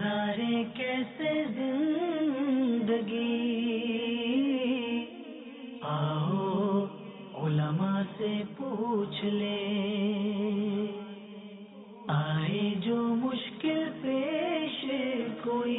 گزارے کیسے زندگی، آؤ علماء سے پوچھ لیں، آئے جو مشکل پیش کوئی،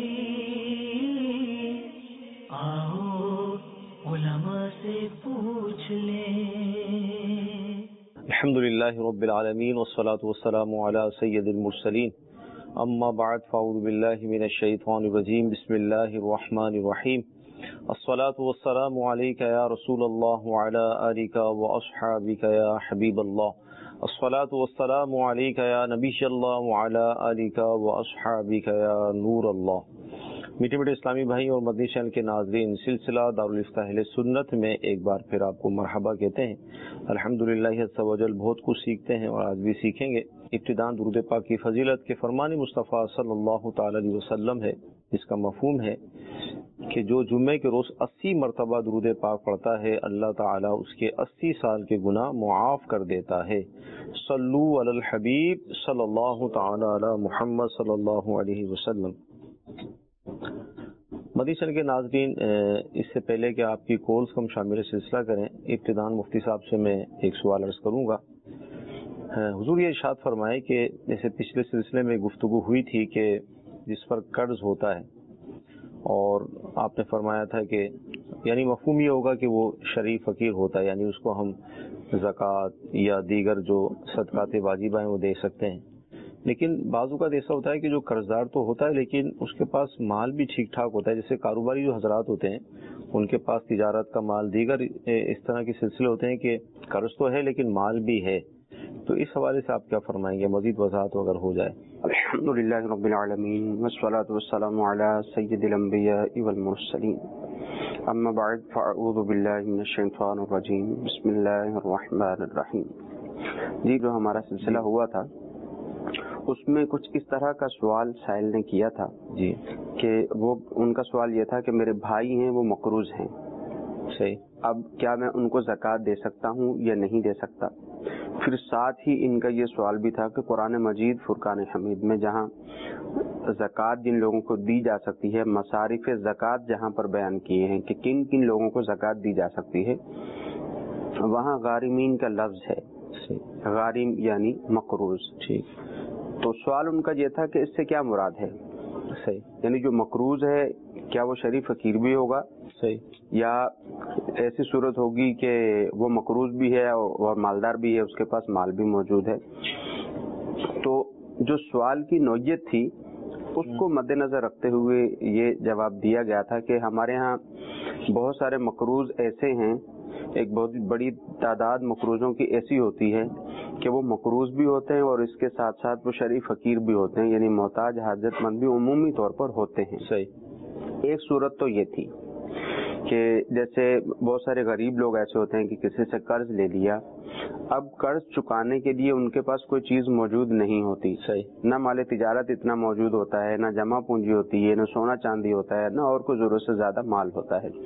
آؤ علماء سے پوچھ لیں۔ الحمدللہ رب العالمین والصلاة والسلام علی سید المرسلین، اما بعد فاعوذ باللہ من الشیطان الرجیم، بسم اللہ الرحمن الرحیم، الصلاة والسلام علیک یا رسول اللہ وعلی آلک واصحابک یا حبیب اللہ، الصلاة والسلام علیک یا نبی اللہ وعلی آلک واصحابک یا نور اللہ۔ میٹھے میٹھے اسلامی بھائی اور مدنی چینل کے ناظرین، سلسلہ دارالفتہ اہل سنت میں ایک بار پھر آپ کو مرحبا کہتے ہیں۔ الحمدللہ عز و جل بہت کچھ سیکھتے ہیں اور آج بھی سیکھیں گے۔ ابتداءً درود پاک کی فضیلت کے فرمان مصطفیٰ صلی اللہ تعالی علیہ وسلم ہے، جس کا مفہوم ہے کہ جو جمعے کے روز 80 مرتبہ درود پاک پڑھتا ہے، اللہ تعالیٰ اس کے 80 سال کے گناہ معاف کر دیتا ہے۔ صلو علی الحبیب صلی اللہ تعالی علی محمد صلی اللہ علیہ وسلم۔ مدنی چینل کے ناظرین، اس سے پہلے کہ آپ کی کالز کو ہم شامل سلسلہ کریں، ابتداءً مفتی صاحب سے میں ایک سوال عرض کروں گا۔ حضور یہ ارشاد فرمائے کہ جیسے پچھلے سلسلے میں گفتگو ہوئی تھی کہ جس پر قرض ہوتا ہے، اور آپ نے فرمایا تھا کہ یعنی مفہوم یہ ہوگا کہ وہ شرعی فقیر ہوتا ہے، یعنی اس کو ہم زکوٰۃ یا دیگر جو صدقات واجبہ ہیں وہ دے سکتے ہیں۔ لیکن بعض اوقات ایسا ہوتا ہے کہ جو قرض دار تو ہوتا ہے لیکن اس کے پاس مال بھی ٹھیک ٹھاک ہوتا ہے، جیسے کاروباری جو حضرات ہوتے ہیں ان کے پاس تجارت کا مال، دیگر اس طرح کے سلسلے ہوتے ہیں کہ قرض تو ہے لیکن مال بھی ہے، تو اس حوالے سے آپ کیا فرمائیں گے؟ مزید وضاحت اگر ہو جائے۔ الحمدللہ رب العالمین والصلاة والسلام علی سید الانبیاء والمرسلین، اما بعد فاعوذ باللہ من الشیطان الرجیم، بسم اللہ الرحمن الرحیم۔ جی، جو ہمارا سلسلہ ہوا تھا اس میں کچھ اس طرح کا سوال سائل نے کیا تھا جی کہ وہ ان کا سوال یہ تھا کہ میرے بھائی ہیں، وہ مقروض ہیں، صحیح، اب کیا میں ان کو زکوٰۃ دے سکتا ہوں یا نہیں دے سکتا؟ پھر ساتھ ہی ان کا یہ سوال بھی تھا کہ قرآن مجید فرقان حمید میں جہاں زکوٰۃ جن لوگوں کو دی جا سکتی ہے، مصارف زکوٰۃ جہاں پر بیان کیے ہیں کہ کن کن لوگوں کو زکوٰۃ دی جا سکتی ہے، وہاں غارمین کا لفظ ہے، غارم یعنی مقروض۔ ٹھیک، تو سوال ان کا یہ تھا کہ اس سے کیا مراد ہے؟ صحیح، یعنی جو مقروض ہے کیا وہ شرعی فقیر بھی ہوگا، صحیح، یا ایسی صورت ہوگی کہ وہ مقروض بھی ہے اور مالدار بھی ہے، اس کے پاس مال بھی موجود ہے؟ تو جو سوال کی نوعیت تھی اس کو مد نظر رکھتے ہوئے یہ جواب دیا گیا تھا کہ ہمارے ہاں بہت سارے مقروض ایسے ہیں، ایک بہت بڑی تعداد مقروضوں کی ایسی ہوتی ہے کہ وہ مقروض بھی ہوتے ہیں اور اس کے ساتھ ساتھ وہ شرعی فقیر بھی ہوتے ہیں، یعنی محتاج حاجت مند بھی عمومی طور پر ہوتے ہیں۔ صحیح، ایک صورت تو یہ تھی کہ جیسے بہت سارے غریب لوگ ایسے ہوتے ہیں کہ کسی سے قرض لے لیا، اب قرض چکانے کے لیے ان کے پاس کوئی چیز موجود نہیں ہوتی، صحیح، نہ مال تجارت اتنا موجود ہوتا ہے، نہ جمع پونجی ہوتی ہے، نہ سونا چاندی ہوتا ہے، نہ اور کوئی ضرورت سے زیادہ مال ہوتا ہے۔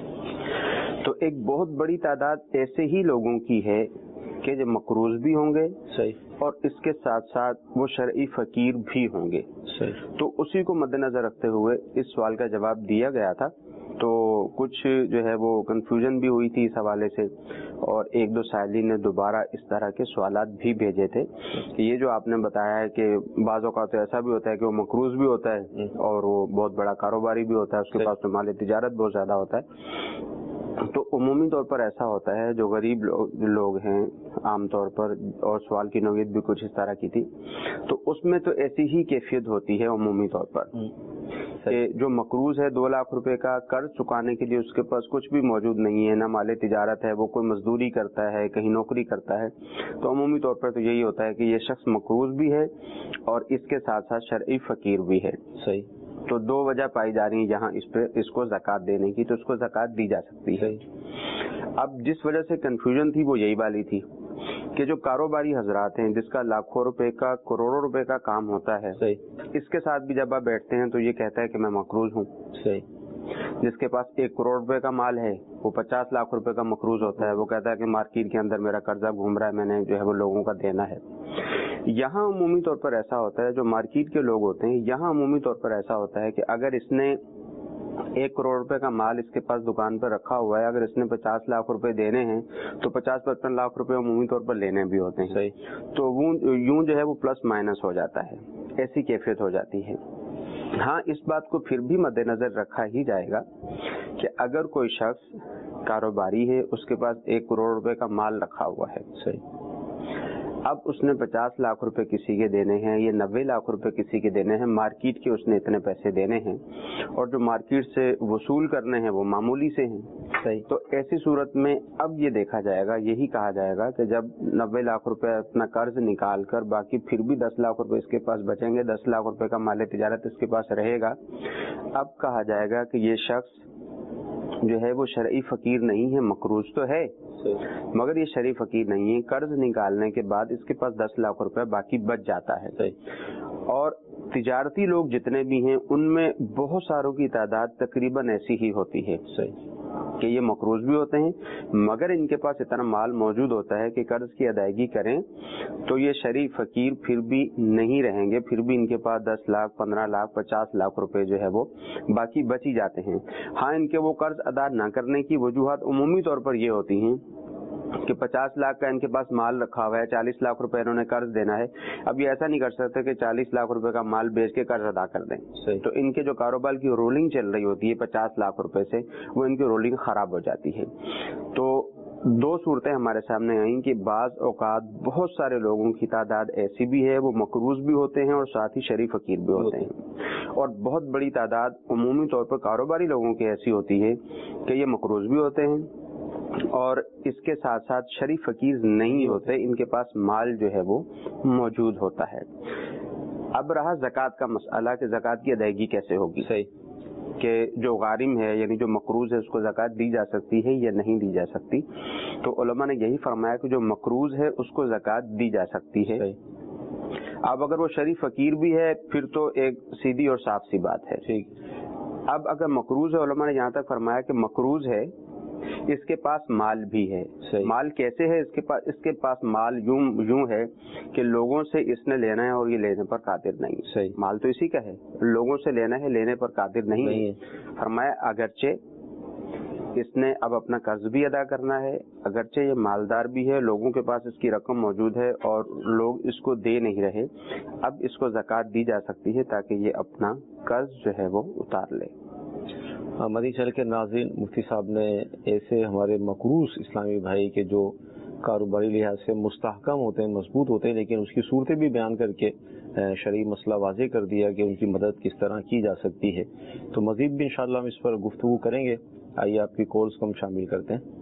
تو ایک بہت بڑی تعداد ایسے ہی لوگوں کی ہے کہ جو مقروض بھی ہوں گے، صحیح، اور اس کے ساتھ ساتھ وہ شرعی فقیر بھی ہوں گے۔ صحیح، تو اسی کو مد نظر رکھتے ہوئے اس سوال کا جواب دیا گیا تھا۔ تو کچھ جو ہے وہ کنفیوژن بھی ہوئی تھی اس حوالے سے، اور ایک دو سائلین نے دوبارہ اس طرح کے سوالات بھی بھیجے تھے کہ یہ جو آپ نے بتایا ہے کہ بعض اوقات ایسا بھی ہوتا ہے کہ وہ مقروض بھی ہوتا ہے اور وہ بہت بڑا کاروباری بھی ہوتا ہے، اس کے پاس تو مال تجارت بہت زیادہ ہوتا ہے۔ تو عمومی طور پر ایسا ہوتا ہے، جو غریب لوگ ہیں عام طور پر، اور سوال کی نوعیت بھی کچھ اس طرح کی تھی، تو اس میں تو ایسی ہی کیفیت ہوتی ہے عمومی طور پر کہ جو مقروض ہے 2 لاکھ روپے کا، قرض چکانے کے لیے اس کے پاس کچھ بھی موجود نہیں ہے، نہ مال تجارت ہے، وہ کوئی مزدوری کرتا ہے، کہیں نوکری کرتا ہے، تو عمومی طور پر تو یہی ہوتا ہے کہ یہ شخص مقروض بھی ہے اور اس کے ساتھ ساتھ شرعی فقیر بھی ہے۔ صحیح، تو 2 وجہ پائی جا رہی ہیں جہاں اس کو زکوٰۃ دینے کی، تو اس کو زکوٰۃ دی جا سکتی ہے۔ اب جس وجہ سے کنفیوژن تھی وہ یہی والی تھی کہ جو کاروباری حضرات ہیں جس کا لاکھوں روپے کا، کروڑوں روپے کا کام ہوتا ہے، اس کے ساتھ بھی جب آپ بیٹھتے ہیں تو یہ کہتا ہے کہ میں مقروض ہوں۔ جس کے پاس 1 کروڑ روپے کا مال ہے وہ 50 لاکھ روپے کا مقروض ہوتا ہے، وہ کہتا ہے کہ مارکیٹ کے اندر میرا قرضہ گھوم رہا ہے، میں نے جو ہے وہ لوگوں کا دینا ہے۔ यहाँ अमूमी तौर पर ऐसा होता है, जो मार्केट के लोग होते हैं, यहाँ अमूमी तौर पर ऐसा होता है कि अगर इसने 1 करोड़ रुपए का माल इसके पास दुकान पर रखा हुआ है, अगर इसने 50 लाख रुपए देने हैं तो 50-55 लाख रुपए अमूमी तौर पर लेने भी होते हैं। सही। तो वो यूं जो है वो प्लस माइनस हो जाता है, ऐसी कैफियत हो जाती है। हाँ, इस बात को फिर भी मद्देनजर रखा ही जाएगा कि अगर कोई शख्स कारोबारी है, उसके पास 1 करोड़ रुपए का माल रखा हुआ है, सही, अब उसने 50 लाख रुपए किसी के देने हैं, ये 90 लाख रुपए किसी के देने हैं, मार्केट के उसने इतने पैसे देने हैं और जो मार्केट से वसूल करने हैं वो मामूली से हैं। सही। तो ऐसी सूरत में अब ये देखा जाएगा, यही कहा जाएगा कि जब 90 लाख रुपए अपना कर्ज निकाल कर बाकी फिर भी 10 लाख रुपए इसके पास बचेंगे, 10 लाख रुपए का माल तिजारत इसके पास रहेगा, अब कहा जाएगा कि ये शख्स जो है वो शरई फकीर नहीं है, मकरूज तो है मगर ये शरई फकीर नहीं है। कर्ज निकालने के बाद इसके पास 10 लाख रुपए बाकी बच जाता है। और तिजारती लोग जितने भी हैं उनमें बहुत सारों की तादाद तकरीबन ऐसी ही होती है कि ये मकरूज भी होते हैं मगर इनके पास इतना माल मौजूद होता है कि कर्ज की अदायगी करें तो ये शरई फकीर फिर भी नहीं रहेंगे, फिर भी इनके पास 10 लाख 15 लाख 50 लाख रुपए जो है वो बाकी बच ही जाते हैं। हाँ, इनके वो कर्ज अदा न करने की वजूहात उमूमी तौर पर ये होती हैं कि 50 लाख का इनके पास माल रखा हुआ है, 40 लाख रुपए इन्होंने कर्ज देना है। अब ये ऐसा नहीं कर सकते कि 40 लाख रुपए का माल बेच के कर्ज अदा कर दें। तो इनके जो कारोबार की रोलिंग चल रही होती है 50 लाख रुपए से, वो इनकी रोलिंग खराब हो जाती है। तो 2 सूरतें हमारे सामने आई कि बाज औकात बहुत सारे लोगों की तादाद ऐसी भी है, वो मकरूज भी होते हैं और साथ ही शरीफ फकीर भी होते हैं, और बहुत बड़ी तादाद उमूमी तौर पर कारोबारी लोगों की ऐसी होती है कि ये मकरूज भी होते हैं और इसके साथ साथ शरीफ फकीर नहीं होते, इनके पास माल जो है वो मौजूद होता है। अब रहा ज़कात का मसला कि ज़कात की अदायगी कैसे होगी। सही। कि जो गारिम है यानी जो मकरूज है उसको ज़कात दी जा सकती है या नहीं दी जा सकती। तो उलमा ने यही फरमाया कि जो मकरूज है उसको ज़कात दी जा सकती है। अब अगर वो शरीफ फकीर भी है फिर तो एक सीधी और साफ सी बात है। ठीक। अब अगर मकरूज है, उलमा ने यहाँ तक फरमाया कि मकरूज है, इसके पास माल भी है। माल कैसे है इसके पास माल यूं है कि लोगों से इसने लेना है और ये लेने पर कादिर नहीं। सही। माल तो इसी का है, लोगों से लेना है, लेने पर कादिर नहीं है। फरमाया अगरचे इसने अब अपना कर्ज भी अदा करना है, अगरचे ये मालदार भी है, लोगों के पास इसकी रकम मौजूद है और लोग इसको दे नहीं रहे, अब इसको ज़कात दी जा सकती है ताकि ये अपना कर्ज जो है वो उतार ले। मदनी चैनल के नाज़रीन, मुफ्ती साहब ने ऐसे हमारे मकरूज इस्लामी भाई के जो कारोबारी लिहाज से मुस्तहकम होते हैं, मजबूत होते हैं, लेकिन उसकी सूरतें भी बयान करके शरई मसला वाज़ेह कर दिया कि उनकी मदद किस तरह की जा सकती है। तो मज़ीद भी इंशाअल्लाह हम इस पर गुफ्तगू करेंगे। आइए आपकी कॉल्स को हम शामिल करते हैं।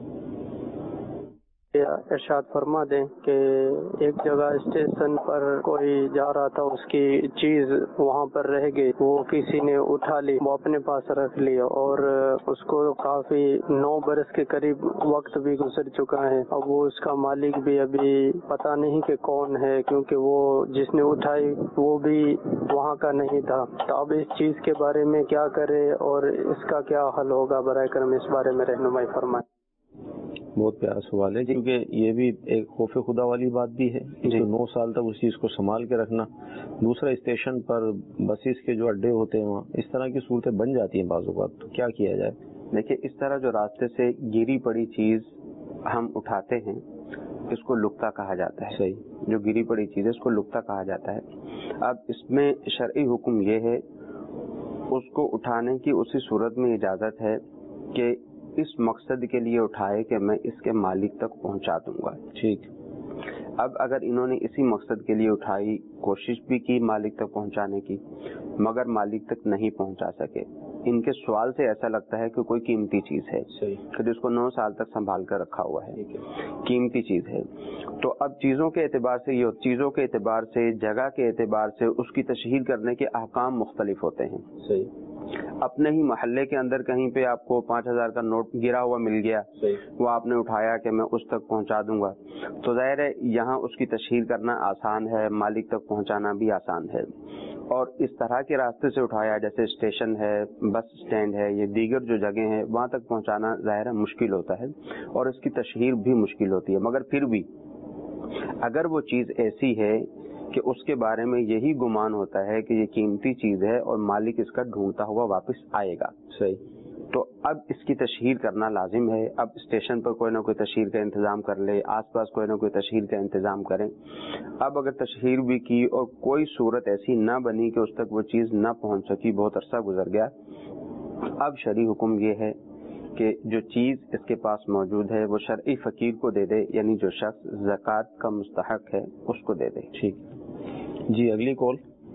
इरशाद फरमा दें कि एक जगह स्टेशन पर कोई जा रहा था, उसकी चीज वहाँ पर रह गई, वो किसी ने उठा ली, वो अपने पास रख लिया और उसको काफी 9 बरस के करीब वक्त भी गुजर चुका है। अब वो उसका मालिक भी अभी पता नहीं कि कौन है, क्योंकि वो जिसने उठाई वो भी वहाँ का नहीं था। तो अब इस चीज के बारे में क्या करे और इसका क्या हल होगा, बराए करम इस बारे में रहनुमाई फरमाएं। बहुत प्यारा सवाल है, क्योंकि ये भी एक खौफ खुदा वाली बात भी है। तो 9 साल तक उस चीज को संभाल के रखना, दूसरा स्टेशन पर बसेस के जो अड्डे होते हैं वहाँ इस तरह की सूरतें बन जाती हैं बाज़ औक़ात, तो क्या किया जाए। देखिए, इस तरह जो रास्ते से गिरी पड़ी चीज हम उठाते हैं इसको लुक्ता कहा जाता है। सही। जो गिरी पड़ी चीज है इसको लुक्ता कहा जाता है। अब इसमें शरई हुक्म ये है, उसको उठाने की उसी सूरत में इजाजत है कि इस मकसद के लिए उठाए कि मैं इसके मालिक तक पहुंचा दूंगा। ठीक। अब अगर इन्होंने इसी मकसद के लिए उठाई, कोशिश भी की मालिक तक पहुंचाने की, मगर मालिक तक नहीं पहुंचा सके, इनके सवाल से ऐसा लगता है कि कोई कीमती चीज है कि जिसको 9 साल तक संभाल कर रखा हुआ है, कीमती चीज है। तो अब चीजों के एतबार से ये, चीजों के एतबार से, जगह के एतबार से उसकी तशहीर करने के अहकाम मुख्तलिफ होते हैं। सही। अपने ही महल्ले के अंदर कहीं पे आपको 5000 का नोट गिरा हुआ मिल गया, वो आपने उठाया कि मैं उस तक पहुंचा दूंगा, तो जाहिर है यहाँ उसकी तशहीर करना आसान है, मालिक तक पहुंचाना भी आसान है। और इस तरह के रास्ते से उठाया, जैसे स्टेशन है, बस स्टैंड है, ये दीगर जो जगह है, वहां तक पहुंचाना जाहिर है मुश्किल होता है और इसकी तशहीर भी मुश्किल होती है। मगर फिर भी اگر وہ چیز ایسی ہے کہ اس کے بارے میں یہی گمان ہوتا ہے کہ یہ قیمتی چیز ہے اور مالک اس کا ڈھونڈتا ہوا واپس آئے گا، صحیح، تو اب اس کی تشہیر کرنا لازم ہے. اب اسٹیشن پر کوئی نہ کوئی تشہیر کا انتظام کر لے، آس پاس کوئی نہ کوئی تشہیر کا انتظام کریں. اب اگر تشہیر بھی کی اور کوئی صورت ایسی نہ بنی کہ اس تک وہ چیز نہ پہنچ سکی، بہت عرصہ گزر گیا، اب شرعی حکم یہ ہے کہ جو چیز اس کے پاس موجود ہے وہ شرعی فقیر کو دے دے، یعنی جو شخص زکوٰۃ کا مستحق ہے اس کو دے دے. ٹھیک. جی اگلی کال.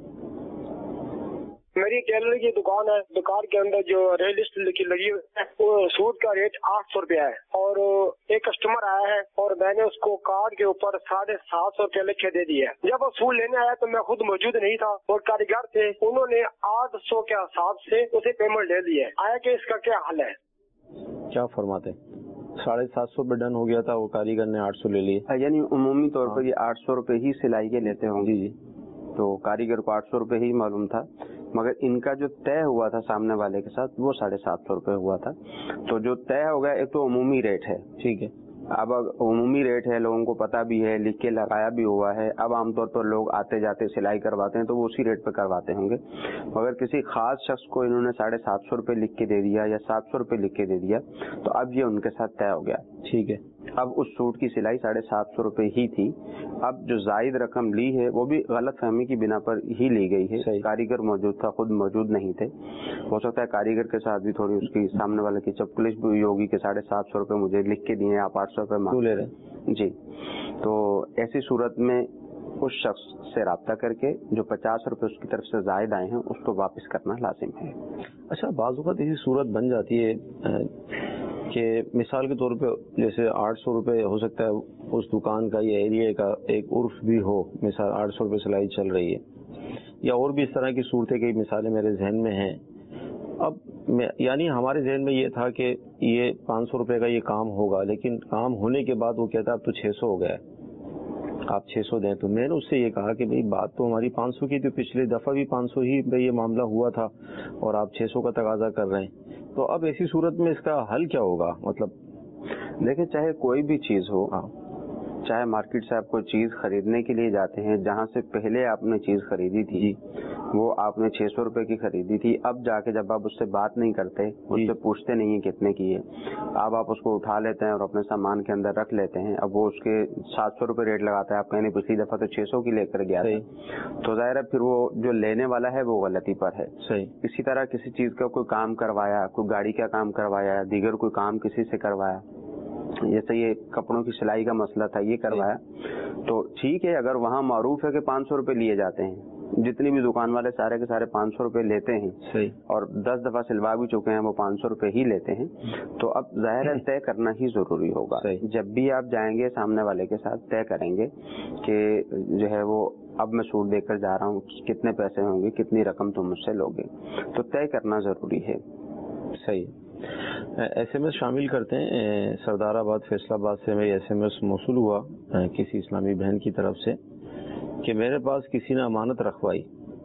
میری ٹیلر کی دکان ہے، دکان کے اندر جو ریٹ لسٹ لگی ہوئی ہے وہ سوٹ کا ریٹ 800 روپیہ ہے، اور ایک کسٹمر آیا ہے اور میں نے اس کو کارڈ کے اوپر 750 روپیہ لکھ کے دے دیا. جب وہ سوٹ لینے آیا تو میں خود موجود نہیں تھا اور کاریگر تھے، انہوں نے 800 کے حساب سے اسے پیمنٹ لے لی ہے. آیا کہ اس کا کیا حل ہے؟ کیا فرماتے ہیں؟ 750 پہ ڈن ہو گیا تھا، وہ کاریگر نے 800 لے لیے. یعنی عمومی طور پر یہ 800 روپے ہی سلائی کے لیتے ہوں. جی جی. تو کاریگر کو 800 روپے ہی معلوم تھا، مگر ان کا جو طے ہوا تھا سامنے والے کے ساتھ وہ 750 روپے ہوا تھا. تو جو طے ہو گیا، ایک تو عمومی ریٹ ہے، ٹھیک ہے. اب عمومی ریٹ ہے، لوگوں کو پتا بھی ہے، لکھ کے لگایا بھی ہوا ہے. اب عام طور پر لوگ آتے جاتے سلائی کرواتے ہیں تو وہ اسی ریٹ پہ کرواتے ہوں گے. مگر کسی خاص شخص کو انہوں نے 750 روپے لکھ کے دے دیا یا 700 روپے لکھ کے دے دیا، تو اب یہ ان کے ساتھ طے ہو گیا. ٹھیک ہے. اب اس سوٹ کی سلائی 750 روپے ہی تھی. اب جو زائد رقم لی ہے وہ بھی غلط فہمی کی بنا پر ہی لی گئی ہے. کاریگر موجود تھا، خود موجود نہیں تھے. ہو سکتا ہے کاریگر کے ساتھ بھی تھوڑی اس کی سامنے والے کی چپکلش بھی ہوئی ہوگی کہ 750 روپے مجھے لکھ کے دیے، آپ 800 روپے مانگ لے رہے. جی. تو ایسی صورت میں اس شخص سے رابطہ کر کے جو 50 روپے اس کی طرف سے زائد آئے ہیں اس کو واپس کرنا لازم ہے. اچھا، بعض اوقات ایسی صورت بن جاتی ہے کہ مثال کے طور پہ جیسے 800 روپے ہو سکتا ہے اس دکان کا یا ایریا کا ایک عرف بھی ہو، مثال 800 روپے سلائی چل رہی ہے، یا اور بھی اس طرح کی صورتیں کئی مثالیں میرے ذہن میں ہیں. اب یعنی ہمارے ذہن میں یہ تھا کہ یہ 500 روپے کا یہ کام ہوگا، لیکن کام ہونے کے بعد وہ کہتا اب تو 600 ہو گیا، آپ 600 دیں. تو میں نے اس سے یہ کہا کہ بھئی بات تو ہماری 500 کی تھی، پچھلے دفعہ بھی 500 ہی پہ یہ معاملہ ہوا تھا اور آپ 600 کا تقاضا کر رہے ہیں. تو اب ایسی صورت میں اس کا حل کیا ہوگا؟ مطلب دیکھیں، چاہے کوئی بھی چیز ہو، چاہے مارکیٹ سے آپ کوئی چیز خریدنے کے لیے جاتے ہیں، جہاں سے پہلے آپ نے چیز خریدی تھی وہ آپ نے 600 روپے کی خریدی تھی، اب جا کے جب آپ اس سے بات نہیں کرتے، اس سے پوچھتے نہیں ہیں کتنے کی ہے، اب آپ اس کو اٹھا لیتے ہیں اور اپنے سامان کے اندر رکھ لیتے ہیں. اب وہ اس کے 700 روپے ریٹ لگاتا ہے، آپ کہیں پچھلی دفعہ تو 600 کی لے کر گیا تھا، تو ظاہر ہے پھر وہ جو لینے والا ہے وہ غلطی پر ہے. اسی طرح کسی چیز کا کوئی کام کروایا، کوئی گاڑی کا کام کروایا، دیگر کوئی کام کسی سے کروایا، جیسے یہ کپڑوں کی سلائی کا مسئلہ تھا، یہ کروایا، تو ٹھیک ہے. اگر وہاں معروف ہے کہ 500 روپے لیے جاتے ہیں، جتنی بھی دکان والے سارے کے سارے 500 روپے لیتے ہیں اور 10 دفعہ سلوا بھی چکے ہیں، وہ 500 روپے ہی لیتے ہیں، تو اب ظاہر ہے طے کرنا ہی ضروری ہوگا. جب بھی آپ جائیں گے سامنے والے کے ساتھ طے کریں گے کہ جو ہے وہ اب میں سوٹ دے کر جا رہا ہوں، کتنے پیسے ہوں گے، کتنی رقم تم مجھ سے لوگے، تو طے کرنا ضروری ہے. صحیح. ایس ایم ایس شامل کرتے ہیں. سردار آباد فیصل آباد سے میری ایس ایم ایس موصول ہوا کسی اسلامی بہن کی طرف سے کہ میرے پاس کسی نے امانت رکھوائی.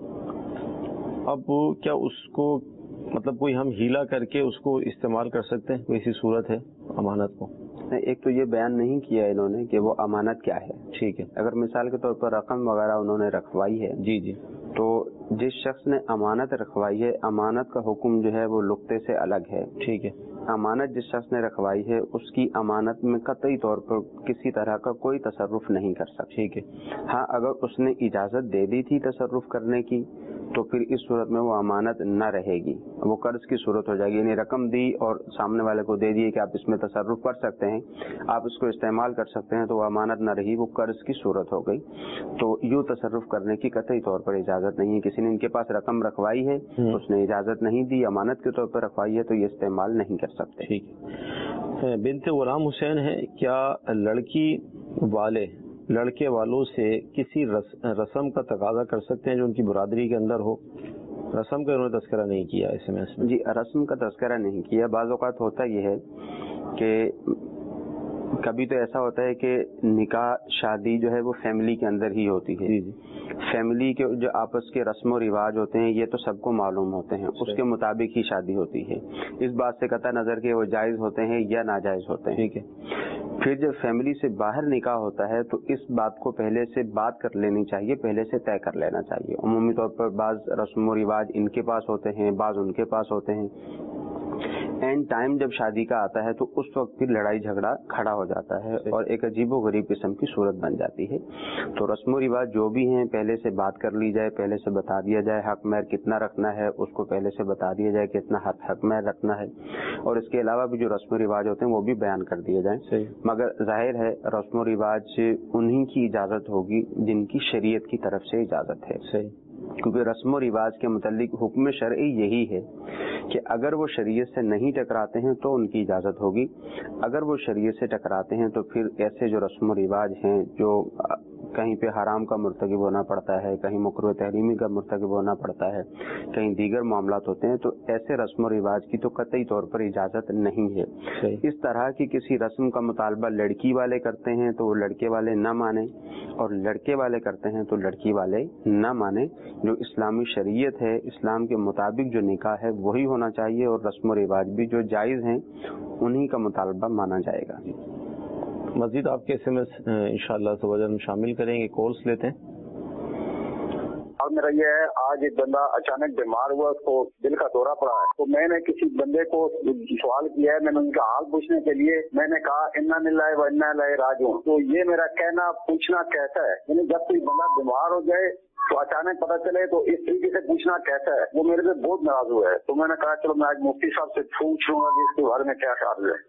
اب کیا اس کو مطلب کوئی ہم ہیلا کر کے اس کو استعمال کر سکتے ہیں؟ کوئی ایسی صورت ہے امانت کو؟ ایک تو یہ بیان نہیں کیا انہوں نے کہ وہ امانت کیا ہے. ٹھیک ہے. اگر مثال کے طور پر رقم وغیرہ انہوں نے رکھوائی ہے، جی جی، تو جس شخص نے امانت رکھوائی ہے، امانت کا حکم جو ہے وہ لقطے سے الگ ہے. ٹھیک ہے. امانت جس شخص نے رکھوائی ہے اس کی امانت میں قطعی طور پر کسی طرح کا کوئی تصرف نہیں کر سکتا. ٹھیک ہے. ہاں، اگر اس نے اجازت دے دی تھی تصرف کرنے کی تو پھر اس صورت میں وہ امانت نہ رہے گی، وہ قرض کی صورت ہو جائے گی. یعنی رقم دی اور سامنے والے کو دے دیے کہ آپ اس میں تصرف کر سکتے ہیں، آپ اس کو استعمال کر سکتے ہیں، تو وہ امانت نہ رہی، وہ قرض کی صورت ہو گئی. تو یوں تصرف کرنے کی قطعی طور پر اجازت نہیں ہے. کسی نے ان کے پاس رقم رکھوائی ہے، اس نے اجازت نہیں دی، امانت کے طور پر رکھوائی ہے، تو یہ استعمال نہیں کر سکتے. ٹھیک ہے. بنت غلام حسین ہے، کیا لڑکی والے لڑکے والوں سے کسی رسم کا تقاضا کر سکتے ہیں جو ان کی برادری کے اندر ہو؟ رسم کا انہوں نے تذکرہ نہیں کیا اس میں. جی، رسم کا تذکرہ نہیں کیا. بعض اوقات ہوتا یہ ہے کہ کبھی تو ایسا ہوتا ہے کہ نکاح شادی جو ہے وہ فیملی کے اندر ہی ہوتی ہے. جی. فیملی کے جو آپس کے رسم و رواج ہوتے ہیں یہ تو سب کو معلوم ہوتے ہیں، اس کے مطابق ہی شادی ہوتی ہے. اس بات سے قطع نظر کہ وہ جائز ہوتے ہیں یا ناجائز ہوتے ہیں. ٹھیک ہے. پھر جب فیملی سے باہر نکاح ہوتا ہے تو اس بات کو پہلے سے بات کر لینی چاہیے، پہلے سے طے کر لینا چاہیے. عمومی طور پر بعض رسم و رواج ان کے پاس ہوتے ہیں، بعض ان کے پاس ہوتے ہیں. اینڈ ٹائم جب شادی کا آتا ہے تو اس وقت پھر لڑائی جھگڑا کھڑا ہو جاتا ہے اور ایک عجیب و غریب قسم کی صورت بن جاتی ہے. تو رسم و رواج جو بھی ہیں پہلے سے بات کر لی جائے، پہلے سے بتا دیا جائے حق مہر کتنا رکھنا ہے، اس کو پہلے سے بتا دیا جائے کتنا حق مہر رکھنا ہے، اور اس کے علاوہ بھی جو رسم و رواج ہوتے ہیں وہ بھی بیان کر دیے جائیں. مگر ظاہر ہے رسم و رواج انہی کی اجازت ہوگی جن کی شریعت کی طرف سے اجازت ہے. کیونکہ رسم و رواج کے متعلق حکم شرعی یہی ہے کہ اگر وہ شریعت سے نہیں ٹکراتے ہیں تو ان کی اجازت ہوگی، اگر وہ شریعت سے ٹکراتے ہیں تو پھر ایسے جو رسم و رواج ہیں جو کہیں پہ حرام کا مرتکب ہونا پڑتا ہے، کہیں مکروہ تحریمی کا مرتکب ہونا پڑتا ہے، کہیں دیگر معاملات ہوتے ہیں، تو ایسے رسم و رواج کی تو قطعی طور پر اجازت نہیں ہے. اس طرح کی کسی رسم کا مطالبہ لڑکی والے کرتے ہیں تو وہ لڑکے والے نہ مانیں، اور لڑکے والے کرتے ہیں تو لڑکی والے نہ مانیں. جو اسلامی شریعت ہے، اسلام کے مطابق جو نکاح ہے وہی ہونا چاہیے، اور رسم و رواج بھی جو جائز ہیں انہی کا مطالبہ مانا جائے گا. مزید آپ کے SMS انشاءاللہ سبحان شامل کریں گے. کالس لیتے ہیں. اب میرا یہ ہے، آج ایک بندہ اچانک بیمار ہوا، اس کو دل کا دورہ پڑا ہے، تو میں نے کسی بندے کو سوال کیا ہے، میں نے ان کا حال پوچھنے کے لیے میں نے کہا انا للہ و انا الیہ راجعون. تو یہ میرا کہنا پوچھنا کیسا ہے، یعنی جب کوئی بندہ بیمار ہو جائے تو اچانک پتہ چلے تو اس طریقے سے پوچھنا کیسا ہے، وہ میرے سے بہت ناراض ہوا ہے. تو میں نے کہا چلو میں آج مفتی صاحب سے پوچھ لوں گا کہ اس کے بارے میں کیا خیال ہے.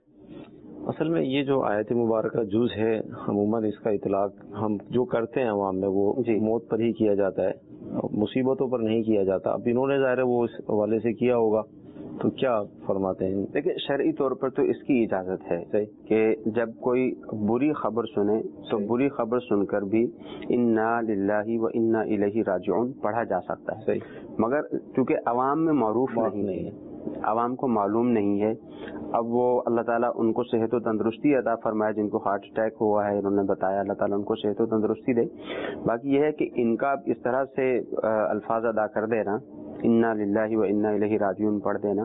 اصل میں یہ جو آیت مبارکہ جز ہے، عموماً اس کا اطلاق ہم جو کرتے ہیں عوام میں وہ موت پر ہی کیا جاتا ہے، مصیبتوں پر نہیں کیا جاتا. اب انہوں نے ظاہر ہے وہ اس حوالے سے کیا ہوگا، تو کیا فرماتے ہیں؟ دیکھیں شرعی طور پر تو اس کی اجازت ہے کہ جب کوئی بری خبر سنے تو بری خبر سن کر بھی انا للہ و انا الیہ راجعون پڑھا جا سکتا ہے. مگر چونکہ عوام میں معروف نہیں ہے، عوام کو معلوم نہیں ہے. اب وہ اللہ تعالیٰ ان کو صحت و تندرستی عطا فرمائے، جن کو ہارٹ اٹیک ہوا ہے انہوں نے بتایا، اللہ تعالیٰ ان کو صحت و تندرستی دے. باقی یہ ہے کہ ان کا اس طرح سے الفاظ ادا کر دینا، انا للہ و انا الیہ راجعون پڑھ دینا،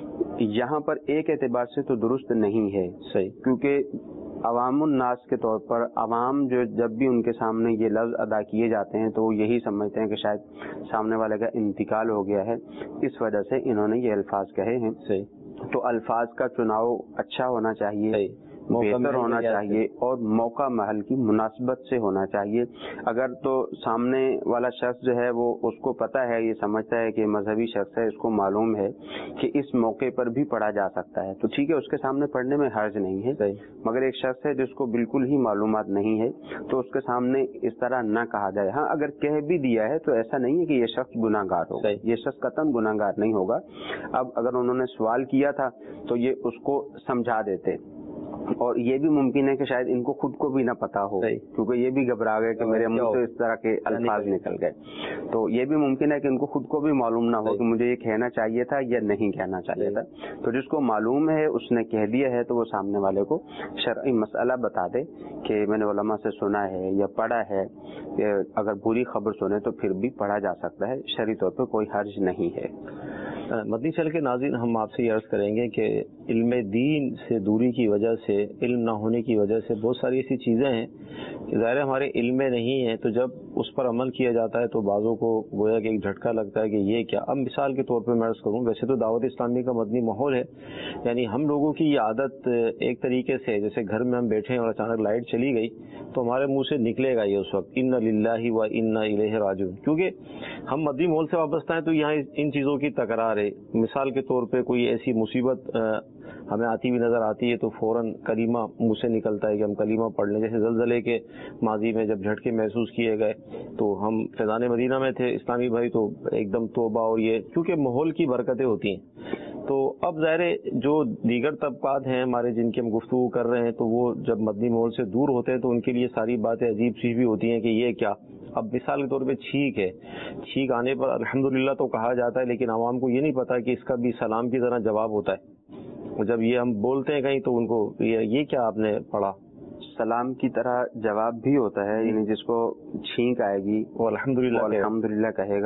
یہاں پر ایک اعتبار سے تو درست نہیں ہے. کیونکہ عوام الناس کے طور پر عوام جو جب بھی ان کے سامنے یہ لفظ ادا کیے جاتے ہیں تو وہ یہی سمجھتے ہیں کہ شاید سامنے والے کا انتقال ہو گیا ہے، اس وجہ سے انہوں نے یہ الفاظ کہے ہیں. تو الفاظ کا چناؤ اچھا ہونا چاہیے، بہتر ہونا چاہیے، اور موقع محل کی مناسبت سے ہونا چاہیے. اگر تو سامنے والا شخص جو ہے وہ اس کو پتا ہے، یہ سمجھتا ہے کہ مذہبی شخص ہے، اس کو معلوم ہے کہ اس موقع پر بھی پڑھا جا سکتا ہے، تو ٹھیک ہے، اس کے سامنے پڑھنے میں حرج نہیں ہے. مگر ایک شخص ہے جس کو بالکل ہی معلومات نہیں ہے تو اس کے سامنے اس طرح نہ کہا جائے. ہاں اگر کہہ بھی دیا ہے تو ایسا نہیں ہے کہ یہ شخص گناہ گار ہوگا، یہ شخص قطعاً گناہ گار نہیں ہوگا. اب اگر انہوں نے سوال کیا تھا تو یہ اس کو سمجھا دیتے، اور یہ بھی ممکن ہے کہ شاید ان کو خود کو بھی نہ پتا ہو، کیونکہ یہ بھی گھبرا گئے کہ میرے منہ سے اس طرح کے الفاظ نکل گئے. تو یہ بھی ممکن ہے کہ ان کو خود کو بھی معلوم نہ ہو کہ مجھے یہ کہنا چاہیے تھا یا نہیں کہنا چاہیے تھا. تو جس کو معلوم ہے اس نے کہہ دیا ہے تو وہ سامنے والے کو شرعی مسئلہ بتا دے کہ میں نے علماء سے سنا ہے یا پڑھا ہے. اگر بری خبر سنے تو پھر بھی پڑھا جا سکتا ہے، شرعی طور پہ کوئی حرج نہیں ہے. مدنی چل کے ناظرین، ہم آپ سے یہ عرض کریں گے کہ علم دین سے دوری کی وجہ سے، علم نہ ہونے کی وجہ سے بہت ساری ایسی چیزیں ہیں کہ ظاہر ہمارے علم میں نہیں ہیں، تو جب اس پر عمل کیا جاتا ہے تو بعضوں کو گویا کہ ایک جھٹکا لگتا ہے کہ یہ کیا. اب مثال کے طور پہ میں عرض کروں، ویسے تو دعوت اسلامی کا مدنی ماحول ہے، یعنی ہم لوگوں کی یہ عادت ایک طریقے سے، جیسے گھر میں ہم بیٹھے ہیں اور اچانک لائٹ چلی گئی تو ہمارے منہ سے نکلے گا یہ اس وقت انا للہ و انا الیہ راجعون، کیونکہ ہم مدنی ماحول سے وابستہ ہیں تو یہاں ان چیزوں کی تکرار ہے. مثال کے طور پہ کوئی ایسی مصیبت ہمیں آتی ہوئی نظر آتی ہے تو فوراً کلمہ منہ سے نکلتا ہے کہ ہم کلمہ پڑھ لیں. جیسے زلزلے کے ماضی میں جب جھٹکے محسوس کیے گئے تو ہم فیضان مدینہ میں تھے اسلامی بھائی، تو ایک دم توبہ، اور یہ کیونکہ ماحول کی برکتیں ہوتی ہیں. تو اب ظاہر جو دیگر طبقات ہیں ہمارے جن کی ہم گفتگو کر رہے ہیں، تو وہ جب مدنی ماحول سے دور ہوتے ہیں تو ان کے لیے ساری باتیں عجیب سی بھی ہوتی ہیں کہ یہ کیا. اب مثال کے طور پہ چھینک ہے، چھینک آنے پر الحمدللہ تو کہا جاتا ہے، لیکن عوام کو یہ نہیں پتا کہ اس کا بھی سلام کی طرح جواب ہوتا ہے. جب یہ ہم بولتے ہیں کہیں تو ان کو یہ کیا آپ نے پڑھا، سلام کی طرح جواب بھی ہوتا ہے. یعنی جس کو چھینک آئے گی وہ الحمدللہ کہے گا،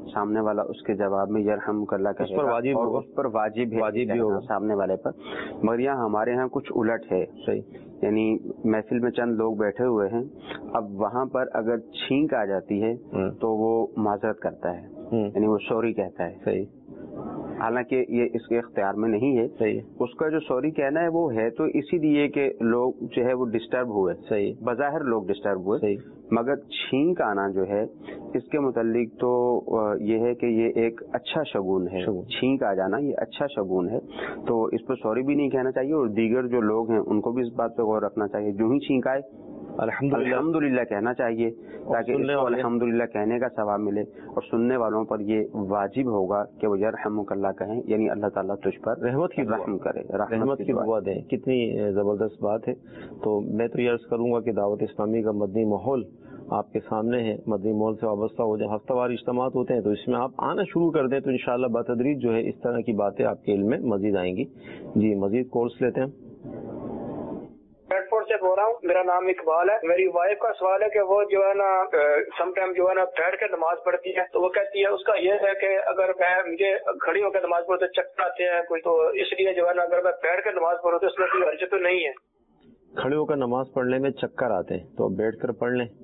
سامنے والا اس کے جواب میں یرحمک اللہ کہے گا اور اس پر واجب بھی ہوگا سامنے والے پر. مگر یہاں ہمارے ہاں کچھ الٹ ہے. صحیح. یعنی محفل میں چند لوگ بیٹھے ہوئے ہیں, اب وہاں پر اگر چھینک آ جاتی ہے تو وہ معذرت کرتا ہے, یعنی وہ سوری کہتا ہے. صحیح. حالانکہ یہ اس کے اختیار میں نہیں ہے. صحیح. اس کا جو سوری کہنا ہے وہ ہے تو اسی لیے کہ لوگ جو ہے وہ ڈسٹرب ہوئے. صحیح. بظاہر لوگ ڈسٹرب ہوئے. صحیح. مگر چھینک آنا جو ہے اس کے متعلق تو یہ ہے کہ یہ ایک اچھا شگون ہے. چھینک آ جانا یہ اچھا شگون ہے, تو اس پہ سوری بھی نہیں کہنا چاہیے, اور دیگر جو لوگ ہیں ان کو بھی اس بات پہ غور رکھنا چاہیے. جو ہی چھینک آئے الحمدللہ کہنا چاہیے تاکہ اس کو الحمدللہ کہنے کا ثواب ملے, اور سننے والوں پر یہ واجب ہوگا کہ وہ یرحمک اللہ کہیں, یعنی اللہ تعالیٰ تجھ پر رحمت کی رحم کرے, رحمت کی دعا دیں. کتنی زبردست بات ہے. تو میں تو یہ عرض کروں گا کہ دعوت اسلامی کا مدنی ماحول آپ کے سامنے ہے, مدنی ماحول سے وابستہ ہو جائیں. ہفتہ وار اجتماعات ہوتے ہیں تو اس میں آپ آنا شروع کر دیں تو انشاءاللہ بتدریج جو ہے اس طرح کی باتیں آپ کے علم میں مزید آئیں گی. جی مزید کورس لیتے ہیں. سے بول رہا ہوں, میرا نام اقبال ہے. میری وائف کا سوال ہے کہ وہ جو ہے نا سم ٹائم جو ہے نا بیٹھ کے نماز پڑھتی ہے, تو وہ کہتی ہے اس کا یہ ہے کہ اگر میں مجھے کھڑی ہو کے نماز پڑھوں تو چکر آتے ہیں کوئی, تو اس لیے جو ہے نا اگر میں بیٹھ کے نماز پڑھوں تو اس میں کوئی حرج تو نہیں ہے. کھڑے ہو کر نماز پڑھنے میں چکر آتے ہیں تو بیٹھ کر پڑھ لیں.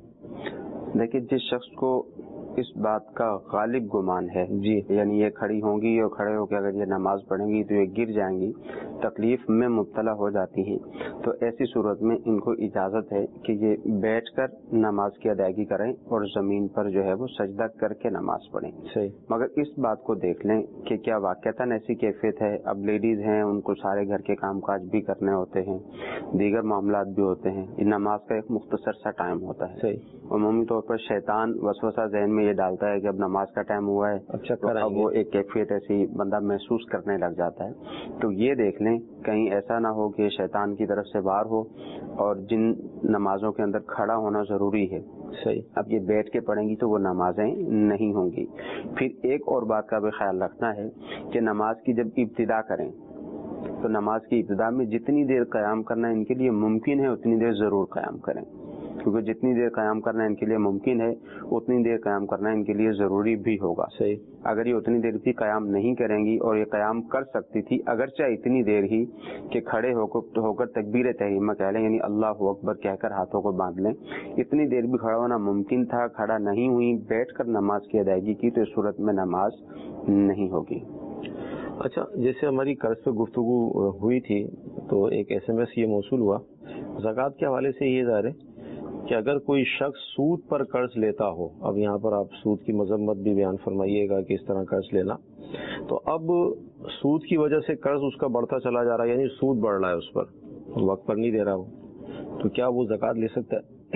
دیکھیے جس شخص کو اس بات کا غالب گمان ہے جی, یعنی یہ کھڑی ہوں گی اور کھڑے ہو کے اگر یہ نماز پڑھیں گی تو یہ گر جائیں گی, تکلیف میں مبتلا ہو جاتی ہیں, تو ایسی صورت میں ان کو اجازت ہے کہ یہ بیٹھ کر نماز کی ادائیگی کریں اور زمین پر جو ہے وہ سجدہ کر کے نماز پڑھیں. صحیح. مگر اس بات کو دیکھ لیں کہ کیا واقعتاً ایسی کیفیت ہے. اب لیڈیز ہیں, ان کو سارے گھر کے کام کاج بھی کرنے ہوتے ہیں, دیگر معاملات بھی ہوتے ہیں, نماز کا ایک مختصر سا ٹائم ہوتا ہے. صحیح. عمومی طور پر شیطان وسوسہ ذہن میں یہ ڈالتا ہے کہ اب نماز کا ٹائم ہوا ہے, تو اب وہ ایک کیفیت ایسی بندہ محسوس کرنے لگ جاتا ہے. تو یہ دیکھ لیں کہیں ایسا نہ ہو کہ شیطان کی طرف سے وار ہو, اور جن نمازوں کے اندر کھڑا ہونا ضروری ہے صحیح اب یہ بیٹھ کے پڑھیں گی تو وہ نمازیں نہیں ہوں گی. پھر ایک اور بات کا بھی خیال رکھنا ہے کہ نماز کی جب ابتدا کریں تو نماز کی ابتدا میں جتنی دیر قیام کرنا ان کے لیے ممکن ہے اتنی دیر ضرور قیام کریں, کیونکہ جتنی دیر قیام کرنا ان کے لیے ممکن ہے اتنی دیر قیام کرنا ان کے لیے ضروری بھی ہوگا. صحیح. اگر یہ اتنی دیر بھی قیام نہیں کریں گی, اور یہ قیام کر سکتی تھی اگرچہ اتنی دیر ہی کہ کھڑے ہو کر تکبیر تحریمہ کہہ لیں, یعنی اللہ اکبر کہہ کر ہاتھوں کو باندھ لیں, اتنی دیر بھی کھڑا ہونا ممکن تھا, کھڑا نہیں ہوئی, بیٹھ کر نماز کی ادائیگی کی, تو اس صورت میں نماز نہیں ہوگی. اچھا, جیسے ہماری قرض پہ گفتگو ہوئی تھی تو ایک SMS یہ موصول ہوا, زکوٰۃ کے حوالے سے یہ ظاہر ہے کہ اگر کوئی شخص سود پر قرض لیتا ہو, اب یہاں پر آپ سود کی مذمت بھی بیان فرمائیے گا کہ اس طرح قرض لینا, تو اب سود کی وجہ سے قرض اس کا بڑھتا چلا جا رہا ہے, یعنی سود بڑھ رہا ہے اس پر, وقت پر نہیں دے رہا وہ, تو کیا وہ زکوٰۃ لے سکتا